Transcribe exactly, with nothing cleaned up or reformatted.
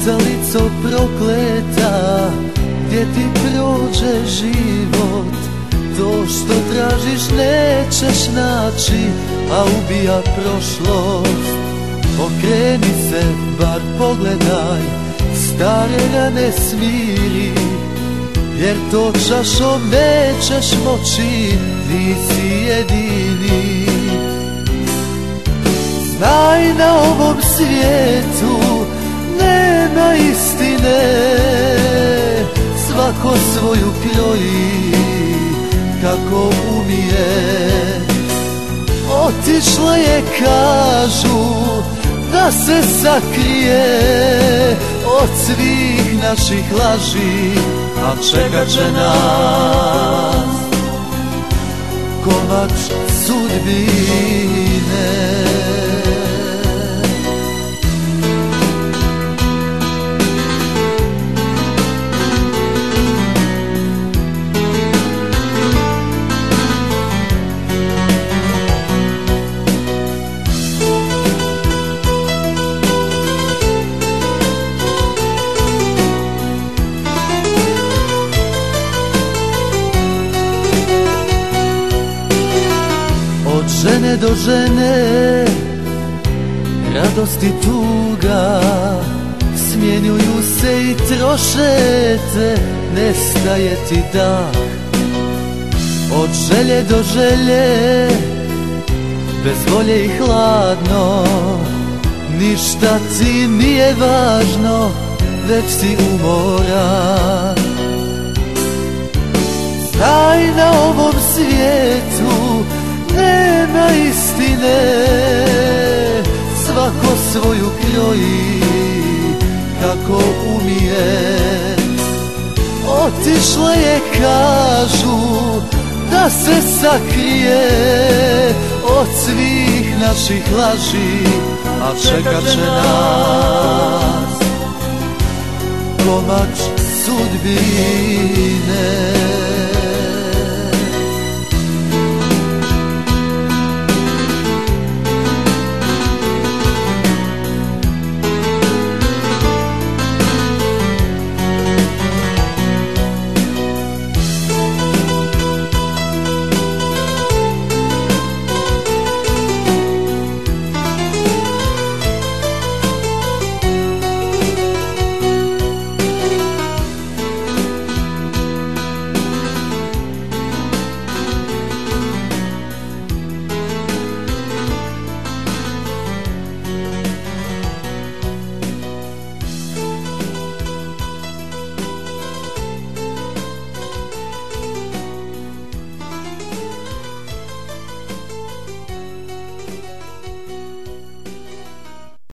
Pucalico prokleta, gdje ti prođe život, to što tražiš nećeš naći, a ubija prošlost. Okreni se, bar pogledaj, stare rane smiri, jer to čašom nećeš moći, nisi jedini. Znaj, na ovom svijetu nema istine, svako svoju kroji kako umije. Otišla je, kažu, da se sakrije od svih naših laži, a čekat će nas komač sudbine. Od žene do žene, radost i tuga smjenjuju se i troše te, nestaje ti dah. Od želje do želje, bez volje i hladno, ništa ti nije važno, već si umoran. Znaj, na ovom svijetu nema istine, svako svoju kroji kako umije. Otišla je, kažu, da se sakrije od svih naših laži, a čekat će nas komač sudbine.